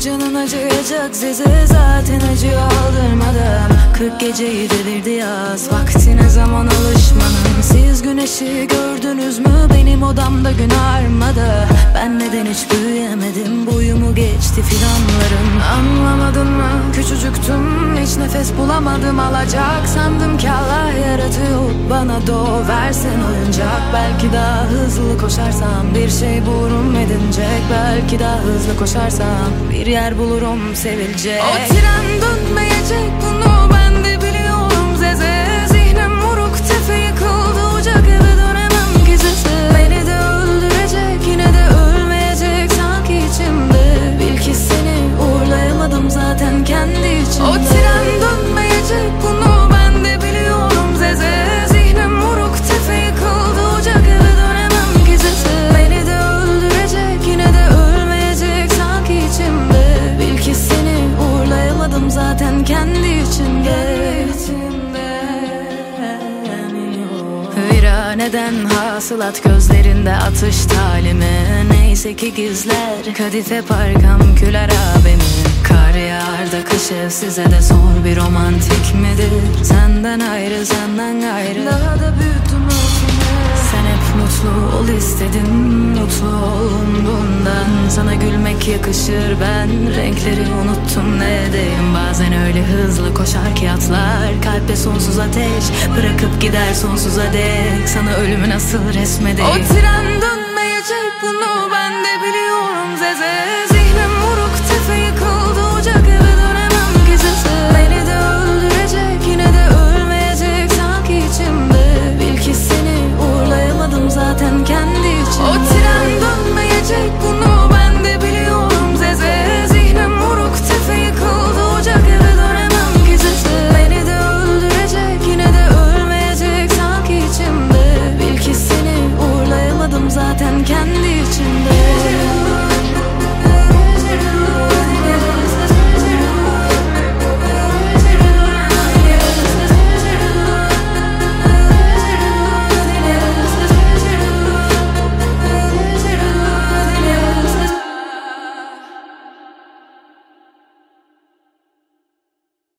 canın acıyacak size, zaten acıyor aldırmadım. 40 geceyi devirdi yaz, vakti ne zaman alışmanın. Siz güneşi gördünüz mü, benim odamda gün armadı. Ben neden hiç büyüyemedim, boyumu geçti fidanlarım. Anlamadın mı, küçücüktüm, hiç nefes bulamadım. Alacak sandım ki Allah yaratıyor bana, doğ versen oyuncak. Belki daha hızlı koşarsam bir şey bulurum edinecek. Belki daha hızlı koşarsam bir yer bulurum sevilecek. O tren dönmeyecek, bunu ben de biliyorum Zeze. Zihnim vuruk, tefe yıkıldı, ocak eve dönemem gizlisi. Beni de öldürecek, yine de ölmeyecek sanki içimde. Bil ki seni uğurlayamadım zaten kendi içimde. O tren dönmeyecek, bunu ben de biliyorum Zeze. Zihnim vuruk, tefe yıkıldı, ocak eve dönemem gizlisi. Beni de öldürecek, yine de ölmeyecek sanki içimde. Bil ki seni uğurlayamadım zaten kendi içimde. Viraneden hasılat, gözlerinde atış talimi. Neyse ki gizler kadife parkam küler abimi. Kar yağar da kış ev size de zor bir romantik midir? Senden ayrı, senden gayrı daha da büyüttüm öfkemi. Sen hep mutlu ol istedim, mutlu oldum bundan. Sana gülmek yakışır, ben renkleri unuttum ne edeyim. Bazen öyle hızlı koşar ki atlar, kalpte sonsuz ateş bırakıp gider sonsuza dek. Sana ölümü nasıl resmedeyim. O tren dönmeyecek, bunu ben de biliyorum Zeze. Zihnim vuruk, tefe yıkıldı, ocak eve dönemem gizlisi. Beni de öldürecek, yine de ölmeyecek sanki içimde. Bil ki seni uğurlayamadım zaten kendi içimde. O tren dönmeyecek, bunu ben de biliyorum Zeze. Zihnim vuruk, tefe yıkıldı, ocak eve dönemem gizlisi. Beni de öldürecek, yine de ölmeyecek sanki içimde. Bil ki seni uğurlayamadım zaten kendi içimde.